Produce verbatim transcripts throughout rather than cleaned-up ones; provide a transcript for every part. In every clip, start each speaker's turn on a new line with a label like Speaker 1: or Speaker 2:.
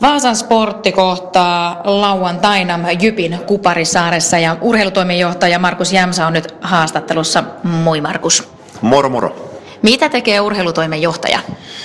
Speaker 1: Vaasan Sportti kohtaa lauantaina Jypin Kuparisaaressa ja urheilutoimenjohtaja Markus Jämsä on nyt haastattelussa. Moi Markus.
Speaker 2: Moro moro.
Speaker 1: Mitä tekee urheilutoimenjohtaja?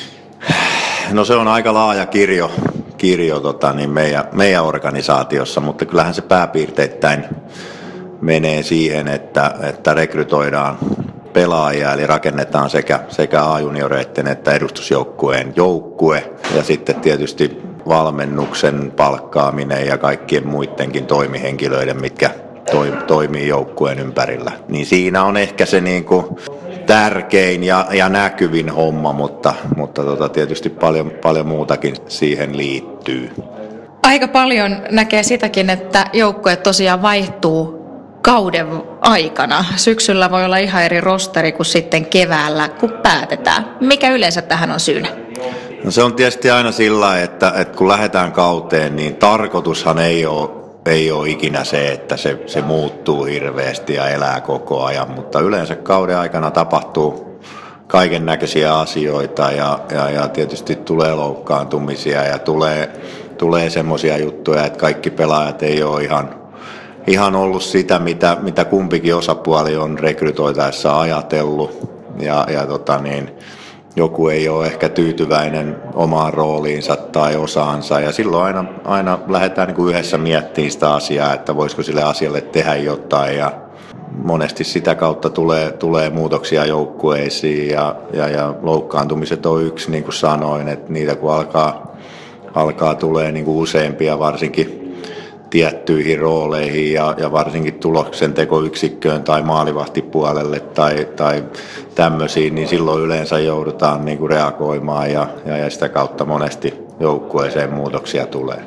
Speaker 2: No se on aika laaja kirjo, kirjo tota, niin meidän, meidän organisaatiossa, mutta kyllähän se pääpiirteittäin menee siihen, että, että rekrytoidaan pelaajia, eli rakennetaan sekä, sekä A-junioreiden että edustusjoukkueen joukkue ja sitten tietysti valmennuksen palkkaaminen ja kaikkien muidenkin toimihenkilöiden, mitkä toi, toimii joukkueen ympärillä. Niin siinä on ehkä se niinku tärkein ja, ja näkyvin homma, mutta, mutta tota tietysti paljon, paljon muutakin siihen liittyy.
Speaker 1: Aika paljon näkee sitäkin, että joukkue tosiaan vaihtuu kauden aikana. Syksyllä voi olla ihan eri rosteri kuin sitten keväällä, kun päätetään. Mikä yleensä tähän on syynä?
Speaker 2: No se on tietysti aina sillä, että, että kun lähdetään kauteen, niin tarkoitushan ei ole, ei ole ikinä se, että se, se muuttuu hirveästi ja elää koko ajan, mutta yleensä kauden aikana tapahtuu kaiken näköisiä asioita ja, ja, ja tietysti tulee loukkaantumisia ja tulee, tulee semmoisia juttuja, että kaikki pelaajat ei ole ihan, ihan ollut sitä, mitä, mitä kumpikin osapuoli on rekrytoitaessa ajatellut ja, ja tota niin, joku ei ole ehkä tyytyväinen omaan rooliinsa tai osaansa ja silloin aina, aina lähdetään niin kuin yhdessä miettimään sitä asiaa, että voisiko sille asialle tehdä jotain ja monesti sitä kautta tulee, tulee muutoksia joukkueisiin ja, ja, ja loukkaantumiset on yksi, niin kuin sanoin, että niitä kun alkaa, alkaa tulee niin kuin useampia varsinkin tiettyihin rooleihin ja, ja varsinkin tuloksentekoyksikköön tai maalivahtipuolelle tai, tai tämmöisiin, niin silloin yleensä joudutaan niin kuin reagoimaan ja, ja, ja sitä kautta monesti joukkueeseen muutoksia tulee.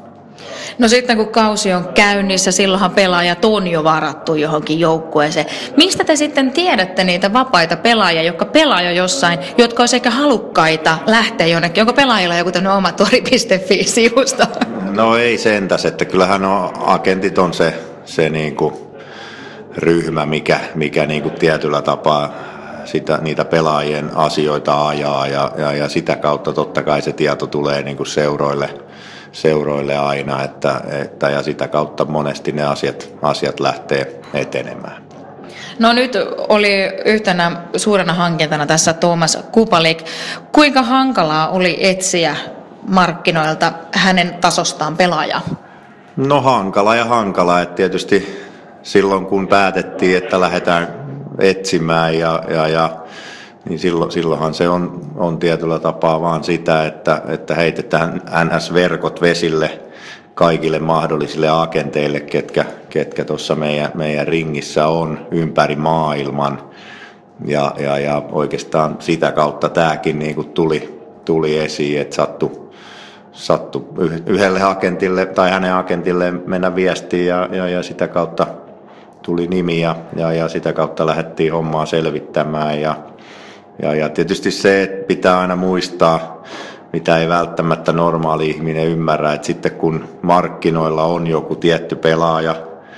Speaker 1: No sitten kun kausi on käynnissä, silloinhan pelaajat on jo varattu johonkin joukkueeseen. Mistä te sitten tiedätte niitä vapaita pelaajia, jotka pelaa jo jossain, jotka on sekä halukkaita lähteä jonnekin? Onko pelaajilla joku tämmöinen oma tori piste fi-sivusto?
Speaker 2: No ei sentäs, että kyllähän on, agentit on se, se niinku ryhmä, mikä, mikä niinku tietyllä tapaa sitä, niitä pelaajien asioita ajaa ja, ja, ja sitä kautta totta kai se tieto tulee niinku seuroille, seuroille aina että, että, ja sitä kautta monesti ne asiat, asiat lähtee etenemään.
Speaker 1: No nyt oli yhtenä suurena hankintana tässä Thomas Kubalik. Kuinka hankalaa oli etsiä markkinoilta hänen tasostaan pelaajaa?
Speaker 2: No hankala ja hankala, että tietysti silloin kun päätettiin, että lähdetään etsimään ja, ja, ja niin silloin, silloinhan se on, on tietyllä tapaa vaan sitä, että, että heitetään N S-verkot vesille kaikille mahdollisille agenteille, ketkä, ketkä tuossa meidän, meidän ringissä on ympäri maailman ja, ja, ja oikeastaan sitä kautta tämäkin niin kuin tuli, tuli esiin, että sattui Sattu yhdelle agentille tai hänen agentilleen mennä viestiin ja, ja, ja sitä kautta tuli nimi ja, ja, ja sitä kautta lähdettiin hommaa selvittämään. Ja, ja, ja tietysti se, että pitää aina muistaa, mitä ei välttämättä normaali ihminen ymmärrä, että sitten kun markkinoilla on joku tietty pelaaja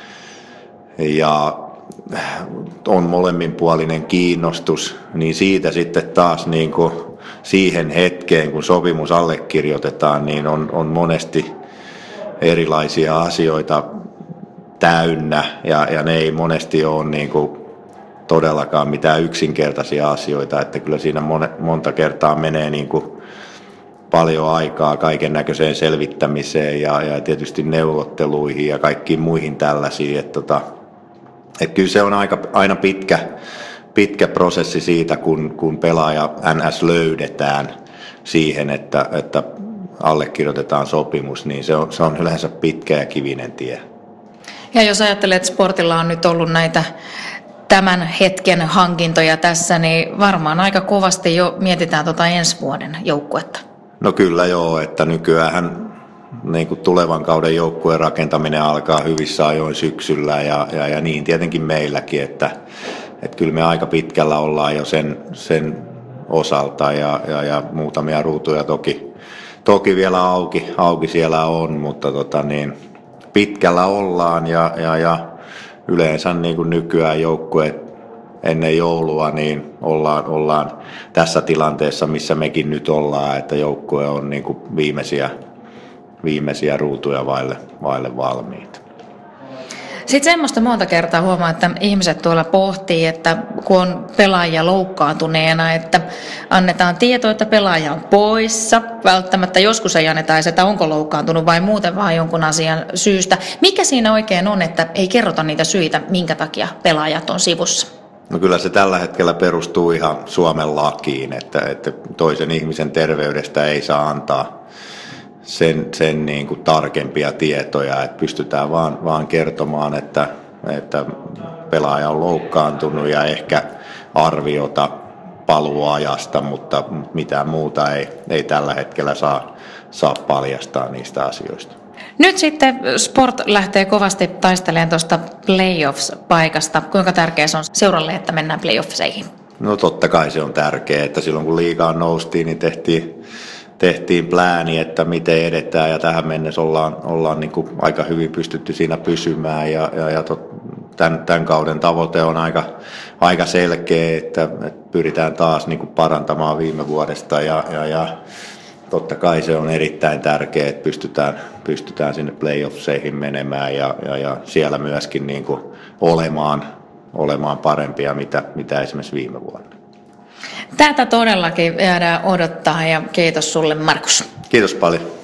Speaker 2: ja on molemminpuolinen kiinnostus, niin siitä sitten taas niin kuin siihen hetkeen, kun sopimus allekirjoitetaan, niin on, on monesti erilaisia asioita täynnä ja, ja ne ei monesti ole niin kuin todellakaan mitään yksinkertaisia asioita, että kyllä siinä monta kertaa menee niin kuin paljon aikaa kaiken näköiseen selvittämiseen ja, ja tietysti neuvotteluihin ja kaikkiin muihin tällaisiin, että, tota, että kyllä se on aika, aina pitkä Pitkä prosessi siitä, kun, kun pelaaja N S löydetään siihen, että, että allekirjoitetaan sopimus, niin se on, se on yleensä pitkä ja kivinen tie.
Speaker 1: Ja jos ajattelet, että Sportilla on nyt ollut näitä tämän hetken hankintoja tässä, niin varmaan aika kovasti jo mietitään tuota ensi vuoden joukkuetta.
Speaker 2: No kyllä joo, että nykyään niin kuin tulevan kauden joukkueen rakentaminen alkaa hyvissä ajoin syksyllä ja, ja, ja niin tietenkin meilläkin, että Että kyllä me aika pitkällä ollaan jo sen, sen osalta ja, ja, ja muutamia ruutuja toki, toki vielä auki, auki siellä on, mutta tota niin, pitkällä ollaan ja, ja, ja yleensä niin kuin nykyään joukkueet ennen joulua niin ollaan, ollaan tässä tilanteessa, missä mekin nyt ollaan, että joukkue on niin kuin viimeisiä viimeisiä ruutuja vaille, vaille valmiita.
Speaker 1: Sitten semmoista monta kertaa huomaa, että ihmiset tuolla pohtii, että kun on pelaajia loukkaantuneena, että annetaan tieto, että pelaaja on poissa. Välttämättä joskus ei anneta edes, että onko loukkaantunut vai muuten vaan jonkun asian syystä. Mikä siinä oikein on, että ei kerrota niitä syitä, minkä takia pelaajat on sivussa?
Speaker 2: No kyllä se tällä hetkellä perustuu ihan Suomen lakiin, että, että toisen ihmisen terveydestä ei saa antaa sen, sen niin kuin tarkempia tietoja, että pystytään vaan, vaan kertomaan, että, että pelaaja on loukkaantunut ja ehkä arviota paluuajasta, mutta mitään muuta ei, ei tällä hetkellä saa, saa paljastaa niistä asioista.
Speaker 1: Nyt sitten Sport lähtee kovasti taistelemaan tuosta playoffs-paikasta. Kuinka tärkeää se on seuralle, että mennään playoffseihin?
Speaker 2: No totta kai se on tärkeää, että silloin kun liigaan noustiin, niin tehtiin, tehtiin plääni, että miten edetään ja tähän mennessä ollaan, ollaan niin kuin aika hyvin pystytty siinä pysymään ja, ja, ja tot, tämän, tämän kauden tavoite on aika, aika selkeä, että, että pyritään taas niin kuin parantamaan viime vuodesta ja, ja, ja totta kai se on erittäin tärkeää, että pystytään, pystytään sinne playoffseihin menemään ja, ja, ja siellä myöskin niin kuin olemaan, olemaan parempia, mitä, mitä esimerkiksi viime vuonna.
Speaker 1: Tätä todellakin jäädään odottaa ja kiitos sulle, Markus.
Speaker 2: Kiitos paljon.